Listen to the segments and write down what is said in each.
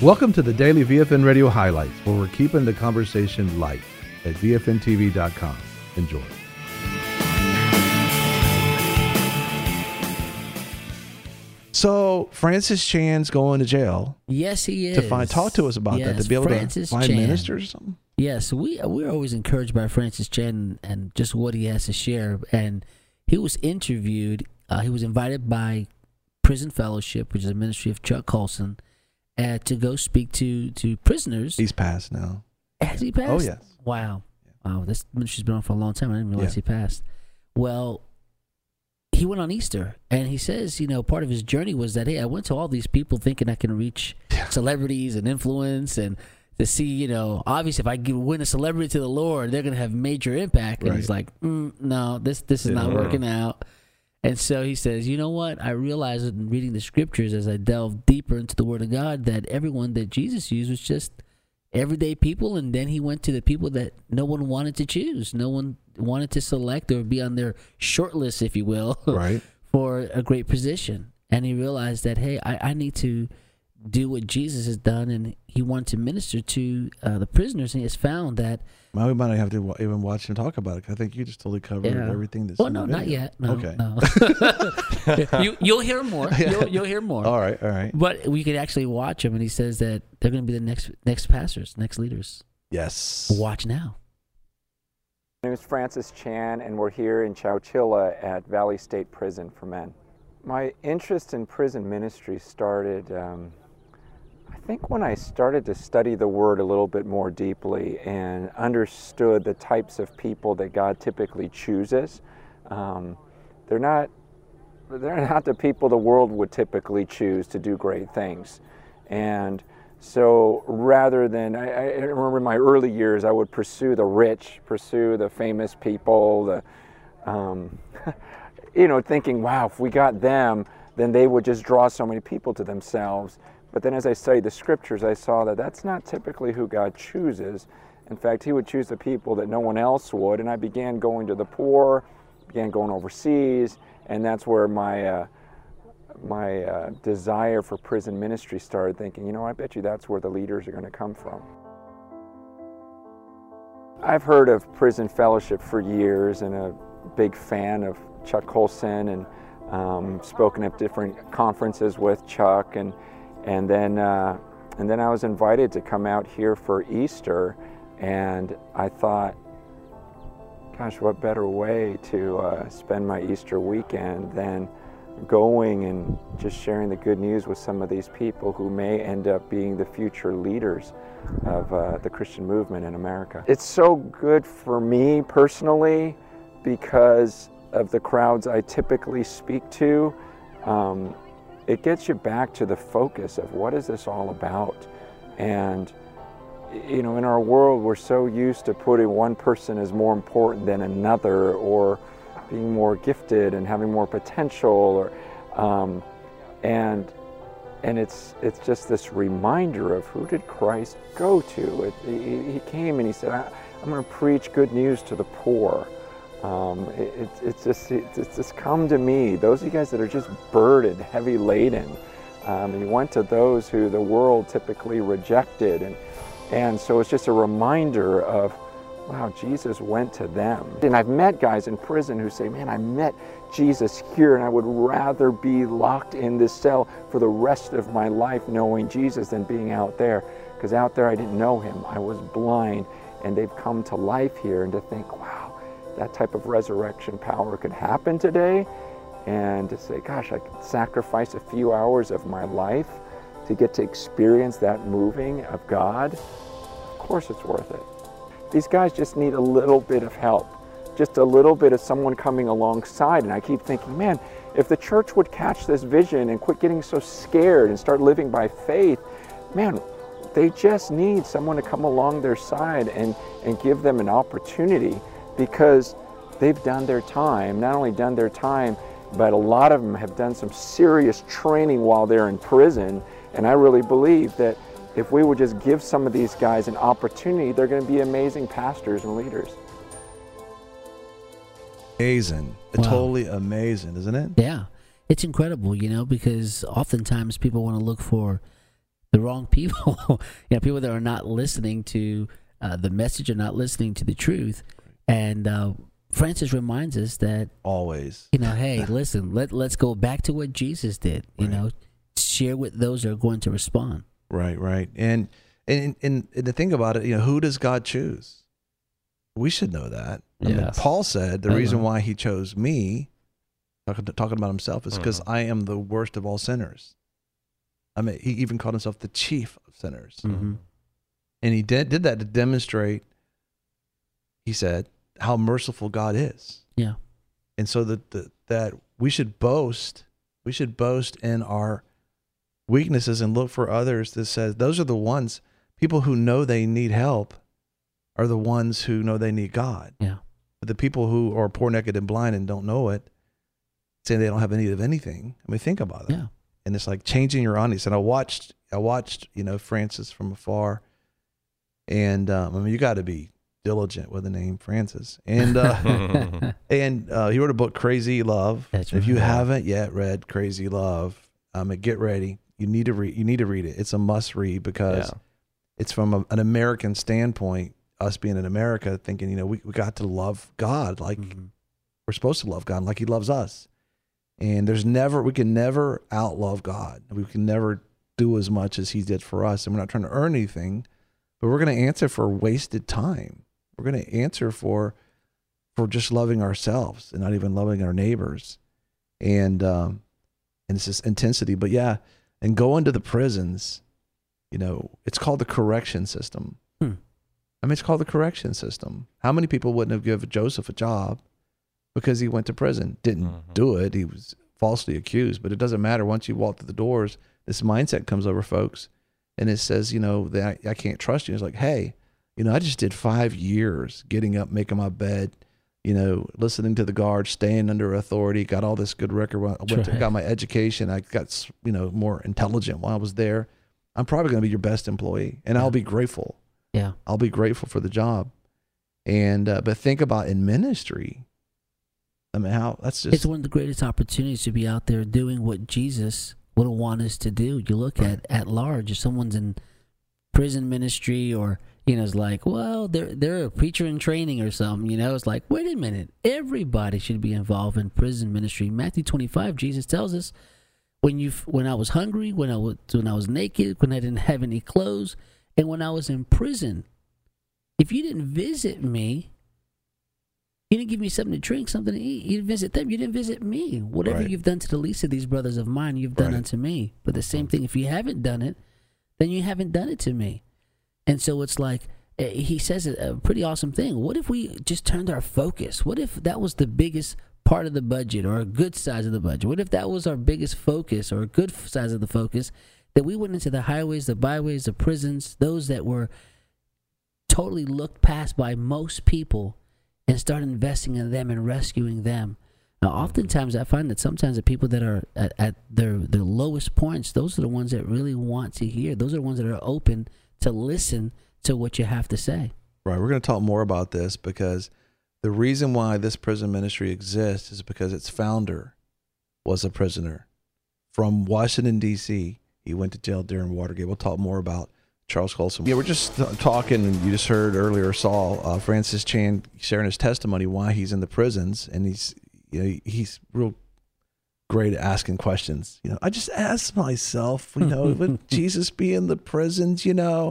Welcome to the Daily VFN Radio Highlights, where we're keeping the conversation light at VFNTV.com. Enjoy. So Francis Chan's going to jail. Yes, he is. Talk to us about that. To be able Francis to find Chan. ministers or something. Yes, we're always encouraged by Francis Chan and just what he has to share. And he was interviewed. He was invited by Prison Fellowship, which is a ministry of Chuck Colson, to go speak to prisoners. He's passed now. Has he passed? Oh, yes. Wow. Wow, this ministry's been on for a long time. I didn't realize he passed. Well, he went on Easter, and he says, part of his journey was that, hey, I went to all these people thinking I can reach celebrities and influence, and to see, obviously if I win a celebrity to the Lord, they're going to have major impact. And he's like, no, this is not working out. And so he says, you know what? I realized in reading the scriptures as I delved deeper into the Word of God that everyone that Jesus used was just everyday people. And then he went to the people that no one wanted to choose. No one wanted to select or be on their short list, if you will, right, for a great position. And he realized that, hey, I need to do what Jesus has done. And he wanted to minister to the prisoners. And he has found that. Well, we might not have to even watch him talk about it. I think you just totally covered everything that's in the video. Not yet. No, okay. No. You'll hear more. You'll hear more. All right. But we could actually watch him, and he says that they're going to be the next pastors, next leaders. Yes. Watch now. My name is Francis Chan, and we're here in Chowchilla at Valley State Prison for Men. My interest in prison ministry started, I think, when I started to study the Word a little bit more deeply and understood the types of people that God typically chooses. They're not the people the world would typically choose to do great things. And so rather than, I remember in my early years, I would pursue the rich, pursue the famous people, thinking, wow, if we got them, then they would just draw so many people to themselves. But then as I studied the scriptures, I saw that that's not typically who God chooses. In fact, he would choose the people that no one else would. And I began going to the poor, began going overseas, and that's where my desire for prison ministry started, thinking, I bet you that's where the leaders are going to come from. I've heard of Prison Fellowship for years and a big fan of Chuck Colson, and spoken at different conferences with Chuck, and then I was invited to come out here for Easter, and I thought, gosh, what better way to spend my Easter weekend than going and just sharing the good news with some of these people who may end up being the future leaders of the Christian movement in America. It's so good for me personally because of the crowds I typically speak to. It gets you back to the focus of what is this all about. And in our world, we're so used to putting one person as more important than another, or being more gifted and having more potential, or and it's just this reminder of who did Christ go to. He came and he said, I'm going to preach good news to the poor. It's just come to me, those of you guys that are just burdened, heavy laden. He went to those who the world typically rejected, and so it's just a reminder of, wow, Jesus went to them. And I've met guys in prison who say, man, I met Jesus here, and I would rather be locked in this cell for the rest of my life knowing Jesus than being out there, because out there I didn't know him, I was blind, and they've come to life here. And to think, wow, that type of resurrection power could happen today, and to say, gosh, I could sacrifice a few hours of my life to get to experience that moving of God. Of course it's worth it. These guys just need a little bit of help, just a little bit of someone coming alongside. And I keep thinking, man, if the church would catch this vision and quit getting so scared and start living by faith, man, they just need someone to come along their side and give them an opportunity, because they've done their time. Not only done their time, but a lot of them have done some serious training while they're in prison. And I really believe that if we would just give some of these guys an opportunity, they're going to be amazing pastors and leaders. Amazing. Wow. Totally amazing, isn't it? Yeah. It's incredible, because oftentimes people want to look for the wrong people, people that are not listening to the message, or not listening to the truth. And Francis reminds us that always, hey, listen, let's go back to what Jesus did. Share with those that are going to respond. Right. And to think about it, who does God choose? We should know that. I mean, Paul said the reason why he chose me, talking about himself, is because I am the worst of all sinners. I mean, he even called himself the chief of sinners. Mm-hmm. And he did that to demonstrate, he said, how merciful God is. Yeah. And so that we should boast in our weaknesses and look for others that says those are the ones, people who know they need help are the ones who know they need God. Yeah. But the people who are poor, naked, and blind and don't know it, saying they don't have a need of anything. I mean, think about it. Yeah. And it's like changing your audience. And I watched, Francis from afar. And you got to be diligent with the name Francis. And he wrote a book, Crazy Love. That's if you haven't yet read Crazy Love, get ready. You need to read it. It's a must read because it's from an American standpoint. Us being in America, thinking we got to love God like we're supposed to love God, like He loves us. And we can never outlove God. We can never do as much as He did for us. And we're not trying to earn anything, but we're going to answer for wasted time. We're going to answer for just loving ourselves and not even loving our neighbors. And it's this intensity. But and go into the prisons, it's called the correction system. I mean, it's called the correction system. How many people wouldn't have given Joseph a job because he went to prison? Didn't do it. He was falsely accused. But it doesn't matter. Once you walk through the doors, this mindset comes over folks. And it says, that I can't trust you. It's like, hey, I just did 5 years getting up, making my bed, listening to the guards, staying under authority, got all this good record. Got my education. I got, more intelligent while I was there. I'm probably going to be your best employee. And I'll be grateful. Yeah. I'll be grateful for the job. And, but think about in ministry. I mean, it's one of the greatest opportunities to be out there doing what Jesus would want us to do. You look at large, if someone's in prison ministry or, it's like, well, they're a preacher in training or something, it's like, wait a minute, everybody should be involved in prison ministry. Matthew 25, Jesus tells us, when I was hungry, when I was naked, when I didn't have any clothes, and when I was in prison, if you didn't visit me, you didn't give me something to drink, something to eat. You didn't visit them. You didn't visit me. Whatever you've done to the least of these brothers of mine, you've done unto me. But the same thing, if you haven't done it, then you haven't done it to me. And so it's like, he says a pretty awesome thing. What if we just turned our focus? What if that was the biggest part of the budget or a good size of the budget? What if that was our biggest focus or a good size of the focus, that we went into the highways, the byways, the prisons, those that were totally looked past by most people, and start investing in them and rescuing them. Now, oftentimes I find that sometimes the people that are at their lowest points, those are the ones that really want to hear. Those are the ones that are open to listen to what you have to say. Right. We're going to talk more about this because the reason why this prison ministry exists is because its founder was a prisoner from Washington, D.C. He went to jail during Watergate. We'll talk more about Charles Colson. Yeah, we're just talking, and you just heard earlier Saul, Francis Chan sharing his testimony why he's in the prisons, and he's real great at asking questions. I just asked myself, would Jesus be in the prisons?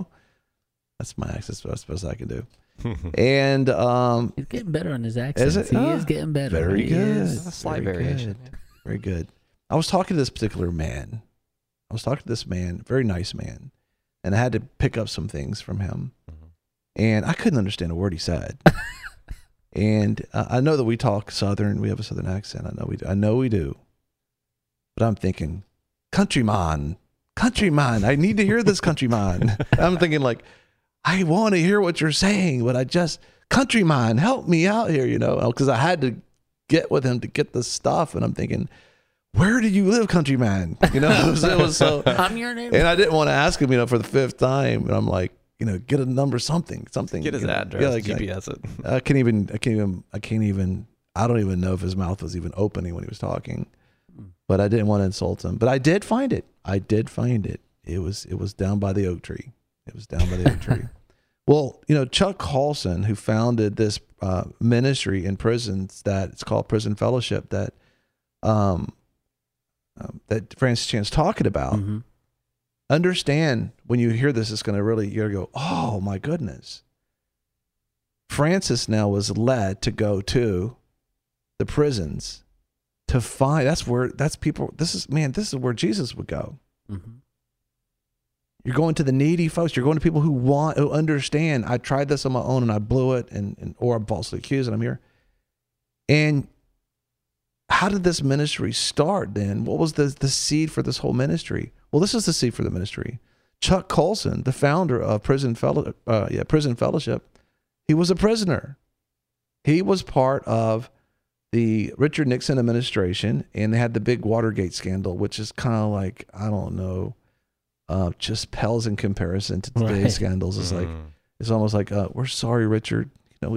That's my access. That's the best I can do. And he's getting better on his accent. Is it? He is getting better. Very good. A slight variation. Very good. I was talking to this particular man. Very nice man. And I had to pick up some things from him. And I couldn't understand a word he said. And I know that we talk Southern. We have a Southern accent. I know we do. But I'm thinking, countryman. I need to hear this, countryman. I'm thinking like, I want to hear what you're saying, but countryman, help me out here, because I had to get with him to get the stuff. And I'm thinking, where do you live, countryman? It was so. I'm your neighbor. And I didn't want to ask him, for the fifth time. And I'm like, get a number, something. Get his address, GPS it. I don't even know if his mouth was even opening when he was talking. But I didn't want to insult him. But I did find it. it was down by the oak tree. It was down by the oak tree. Well, Chuck Colson, who founded this ministry in prisons that it's called Prison Fellowship, that that Francis Chan's talking about. Mm-hmm. Understand when you hear this, it's going to really, you're going to go, oh my goodness. Francis now was led to go to the prisons to find, this is where Jesus would go. Mm-hmm. You're going to the needy folks. You're going to people who understand. I tried this on my own and I blew it, or I'm falsely accused and I'm here. And how did this ministry start then? What was the seed for this whole ministry? Well, this is the seed for the ministry. Chuck Colson, the founder of Prison Fellowship, he was a prisoner. He was part of the Richard Nixon administration, and they had the big Watergate scandal, which is kind of like, I don't know, just pales in comparison to today's scandals. It's like, it's almost like, we're sorry, Richard.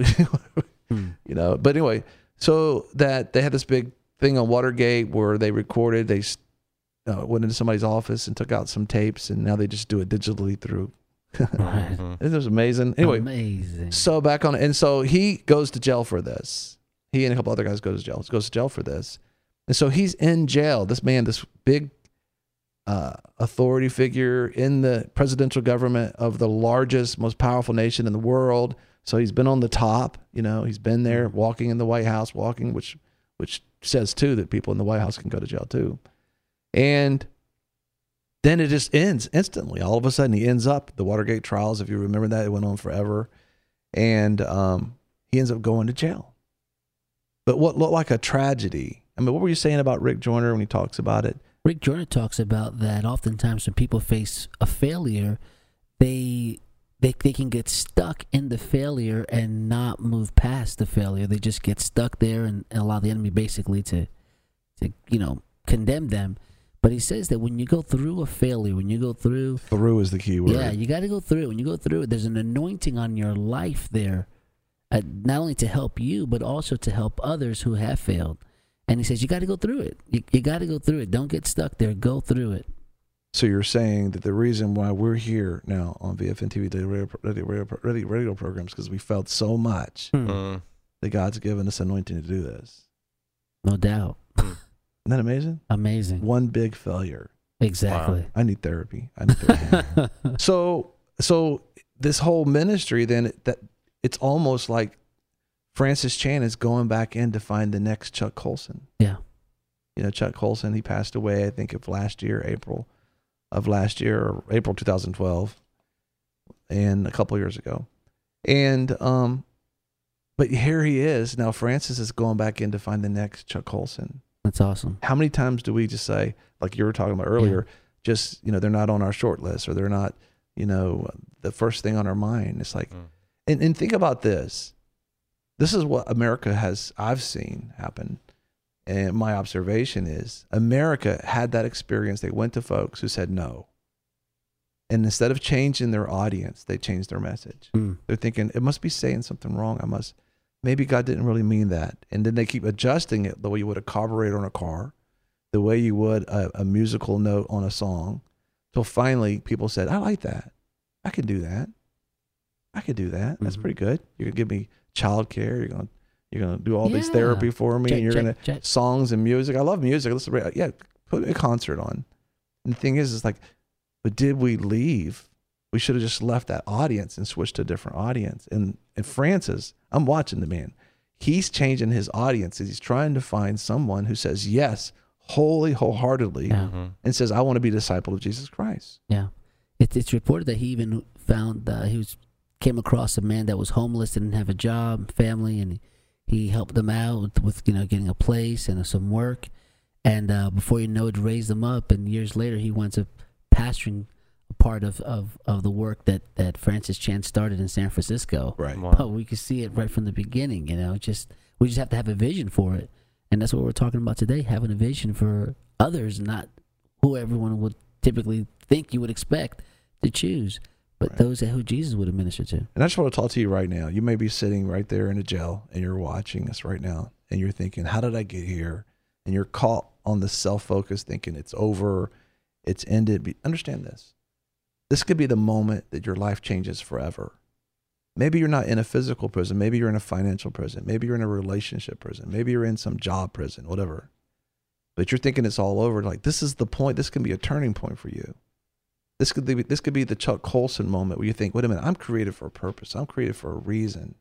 But anyway, so that they had this big thing on Watergate where they recorded, they went into somebody's office and took out some tapes, and now they just do it digitally through. It was amazing. Anyway, amazing. So back on, and so he goes to jail for this. He and a couple other guys goes to jail for this. And so he's in jail. This man, this big authority figure in the presidential government of the largest, most powerful nation in the world. So he's been on the top, he's been there walking in the White House, which says too that people in the White House can go to jail too. And then it just ends instantly. All of a sudden he ends up, the Watergate trials, if you remember that, it went on forever. And he ends up going to jail. But what looked like a tragedy. I mean, what were you saying about Rick Joyner when he talks about it? Rick Joyner talks about that oftentimes when people face a failure, they can get stuck in the failure and not move past the failure. They just get stuck there and allow the enemy basically to condemn them. But he says that when you go through a failure, when you go through is the key word. Yeah, you got to go through. When you go through it, there's an anointing on your life there, not only to help you, but also to help others who have failed. And he says, you got to go through it. You got to go through it. Don't get stuck there. Go through it. So you're saying that the reason why we're here now on VFN TV radio programs because we felt so much that God's given us anointing to do this. No doubt. Isn't that amazing? Amazing. One big failure. Exactly. Wow. I need therapy. So this whole ministry then, that it's almost like Francis Chan is going back in to find the next Chuck Colson. Yeah. Chuck Colson, he passed away, I think, of April 2012, and a couple years ago. And, but here he is. Now Francis is going back in to find the next Chuck Colson. That's awesome. How many times do we just say, like you were talking about earlier, just, they're not on our short list, or they're not, the first thing on our mind. It's like, and think about this. This is what I've seen happen. And my observation is America had that experience. They went to folks who said no. And instead of changing their audience, they changed their message. They're thinking, it must be saying something wrong. Maybe God didn't really mean that. And then they keep adjusting it the way you would a carburetor on a car, the way you would a musical note on a song. Till finally people said, I like that. I can do that. I could do that. That's pretty good. You're going to give me childcare. You're gonna do all this therapy for me, and you're gonna songs and music. I love music. Put a concert on. And the thing is like, but did we leave? We should have just left that audience and switched to a different audience. And Francis, I'm watching the man. He's changing his audience. He's trying to find someone who says yes, wholeheartedly, and says, I want to be a disciple of Jesus Christ. Yeah, it's reported that he even found came across a man that was homeless, didn't have a job, family, and he helped them out with getting a place and some work, and before you know it, raised them up. And years later, he winds up pastoring a part of the work that Francis Chan started in San Francisco. Right. Wow. But we could see it right from the beginning. We just have to have a vision for it, and that's what we're talking about today: having a vision for others, not who everyone would typically think you would expect to choose. But those who Jesus would have ministered to. And I just want to talk to you right now. You may be sitting right there in a jail and you're watching us right now and you're thinking, how did I get here? And you're caught on the self-focus thinking it's over, it's ended. Understand this. This could be the moment that your life changes forever. Maybe you're not in a physical prison. Maybe you're in a financial prison. Maybe you're in a relationship prison. Maybe you're in some job prison, whatever. But you're thinking it's all over. Like, this is the point. This can be a turning point for you. This could be the Chuck Colson moment where you think, wait a minute, I'm created for a purpose. I'm created for a reason.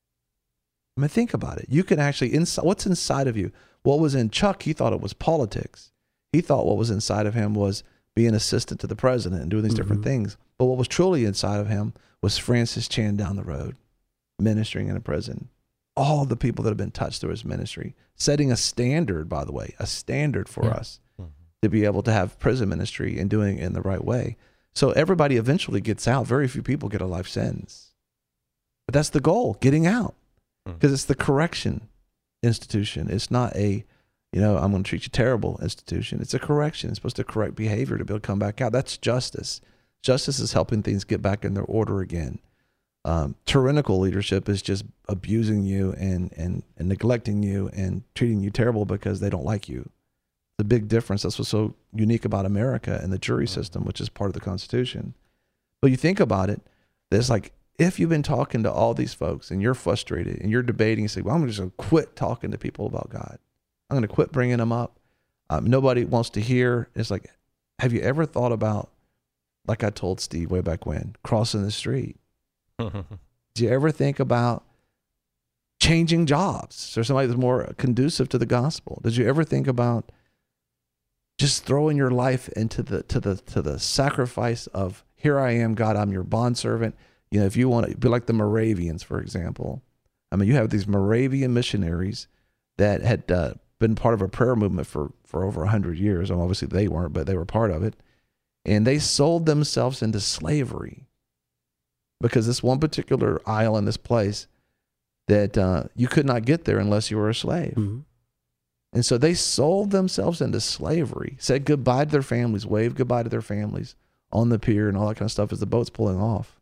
I mean, think about it. You can actually, what's inside of you? What was in Chuck, he thought it was politics. He thought what was inside of him was being assistant to the president and doing these different things. But what was truly inside of him was Francis Chan down the road, ministering in a prison. All the people that have been touched through his ministry, setting a standard, by the way, a standard for us to be able to have prison ministry and doing it in the right way. So everybody eventually gets out. Very few people get a life sentence. But that's the goal, getting out. Because it's the correction institution. It's not a, I'm going to treat you terrible institution. It's a correction. It's supposed to correct behavior to be able to come back out. That's justice. Justice is helping things get back in their order again. Tyrannical leadership is just abusing you and neglecting you and treating you terrible because they don't like you. The big difference. That's what's so unique about America and the jury system, which is part of the Constitution. But you think about it, there's like, if you've been talking to all these folks and you're frustrated and you're debating, you say, well, I'm just going to quit talking to people about God. I'm going to quit bringing them up. Nobody wants to hear. It's like, have you ever thought about, like I told Steve way back when, crossing the street? Do you ever think about changing jobs or somebody that's more conducive to the gospel? Did you ever think about just throwing your life into the sacrifice of, here I am, God, I'm your bondservant. If you want to be like the Moravians, for example. I mean, you have these Moravian missionaries that had been part of a prayer movement for over 100 years. And obviously they weren't, but they were part of it. And they sold themselves into slavery because this one particular isle in this place that you could not get there unless you were a slave. Mm-hmm. And so they sold themselves into slavery, said goodbye to their families, waved goodbye to their families on the pier and all that kind of stuff as the boat's pulling off,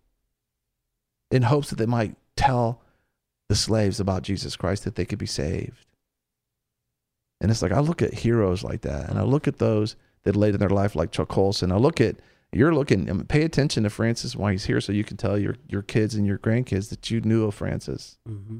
in hopes that they might tell the slaves about Jesus Christ, that they could be saved. And it's like, I look at heroes like that, and I look at those that laid in their life like Chuck Colson. Pay attention to Francis while he's here so you can tell your kids and your grandkids that you knew of Francis. Mm-hmm.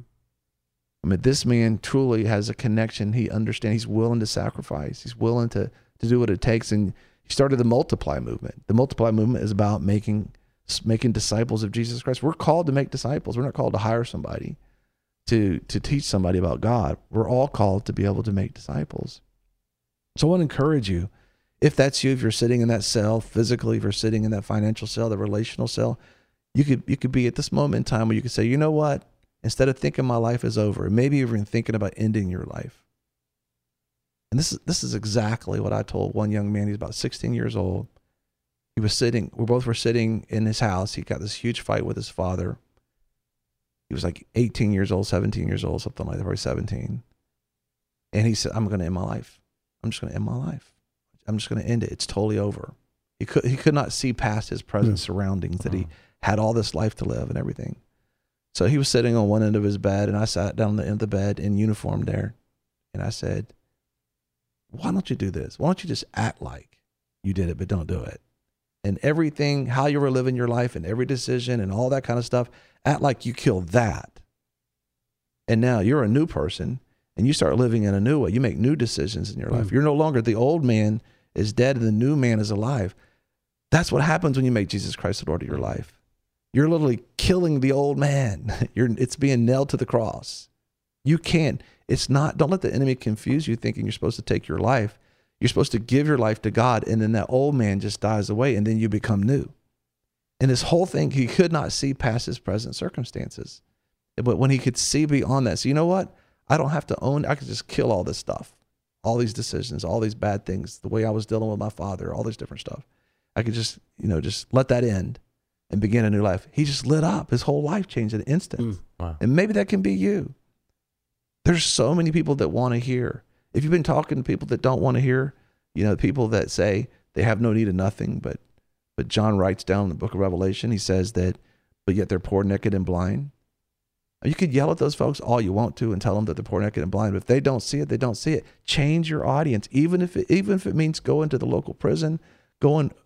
I mean, this man truly has a connection. He understands. He's willing to sacrifice. He's willing to do what it takes. And he started the Multiply movement. The Multiply movement is about making disciples of Jesus Christ. We're called to make disciples. We're not called to hire somebody to teach somebody about God. We're all called to be able to make disciples. So I want to encourage you, if that's you, if you're sitting in that cell physically, if you're sitting in that financial cell, the relational cell, you could be at this moment in time where you could say, you know what? Instead of thinking my life is over, maybe even thinking about ending your life. And this is exactly what I told one young man. He's about 16 years old. We both were sitting in his house. He got this huge fight with his father. He was like 18 years old, 17 years old, something like that, probably 17. And he said, I'm going to end my life. I'm just going to end my life. I'm just going to end it. It's totally over. He could not see past his present surroundings, that he had all this life to live and everything. So he was sitting on one end of his bed, and I sat down on the end of the bed in uniform there. And I said, why don't you do this? Why don't you just act like you did it, but don't do it? And everything, how you were living your life and every decision and all that kind of stuff, act like you killed that. And now you're a new person, and you start living in a new way. You make new decisions in your life. You're no longer, the old man is dead and the new man is alive. That's what happens when you make Jesus Christ the Lord of your life. You're literally killing the old man. It's being nailed to the cross. Don't let the enemy confuse you thinking you're supposed to take your life. You're supposed to give your life to God, and then that old man just dies away, and then you become new. And this whole thing, he could not see past his present circumstances. But when he could see beyond that, so you know what? I don't have to I could just kill all this stuff, all these decisions, all these bad things, the way I was dealing with my father, all this different stuff. I could just let that end and begin a new life. He just lit up. His whole life changed in an instant. Wow. And maybe that can be you. There's so many people that want to hear. If you've been talking to people that don't want to hear, people that say they have no need of nothing, but John writes down in the book of Revelation, he says that, but yet they're poor, naked, and blind. You could yell at those folks all you want to and tell them that they're poor, naked, and blind, but if they don't see it, they don't see it. Change your audience, even if it means going to the local prison, going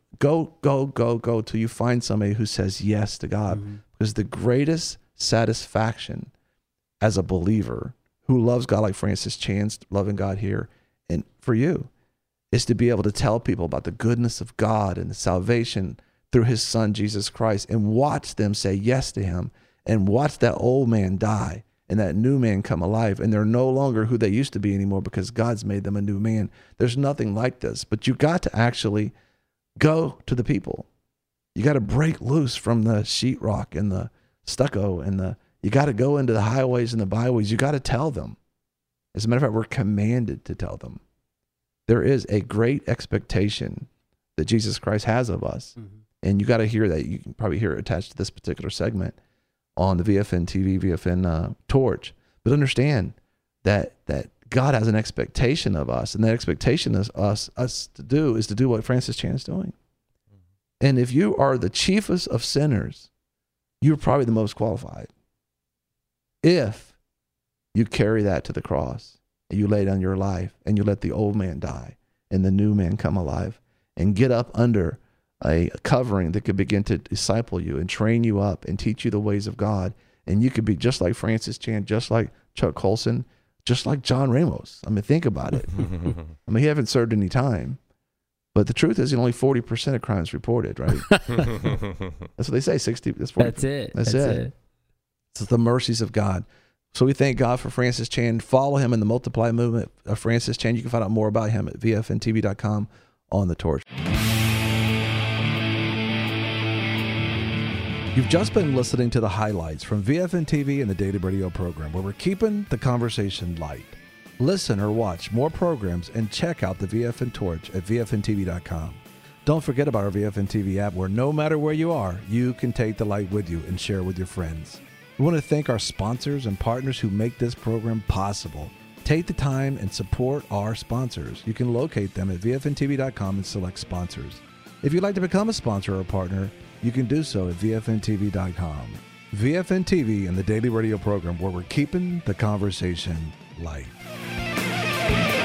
go till you find somebody who says yes to God. Mm-hmm. Because the greatest satisfaction as a believer who loves God, like Francis Chan's loving God here, and for you, is to be able to tell people about the goodness of God and the salvation through his son, Jesus Christ, and watch them say yes to him, and watch that old man die and that new man come alive, and they're no longer who they used to be anymore because God's made them a new man. There's nothing like this, but you got to actually go to the people. You got to break loose from the sheetrock and the stucco, and you got to go into the highways and the byways. You got to tell them. As a matter of fact, we're commanded to tell them. There is a great expectation that Jesus Christ has of us. Mm-hmm. And you got to hear that. You can probably hear it attached to this particular segment on the VFN TV, VFN Torch. But understand that God has an expectation of us, and that expectation is us to do what Francis Chan is doing. Mm-hmm. And if you are the chiefest of sinners, you're probably the most qualified. If you carry that to the cross, and you lay down your life, and you let the old man die, and the new man come alive, and get up under a covering that could begin to disciple you and train you up and teach you the ways of God. And you could be just like Francis Chan, just like Chuck Colson, just like John Ramos. I mean, think about it. I mean, he hasn't served any time, but the truth is only 40% of crimes reported, right? That's what they say, 60. That's 40. That's it. That's it. It's the mercies of God. So we thank God for Francis Chan. Follow him in the Multiply movement of Francis Chan. You can find out more about him at vfntv.com on the Torch. You've just been listening to the highlights from VFN TV and the Daily Radio program, where we're keeping the conversation light. Listen or watch more programs and check out the VFN Torch at vfntv.com. Don't forget about our VFN TV app, where no matter where you are, you can take the light with you and share with your friends. We want to thank our sponsors and partners who make this program possible. Take the time and support our sponsors. You can locate them at vfntv.com and select sponsors. If you'd like to become a sponsor or a partner, you can do so at vfntv.com. VFN TV and the Daily Radio program, where we're keeping the conversation light.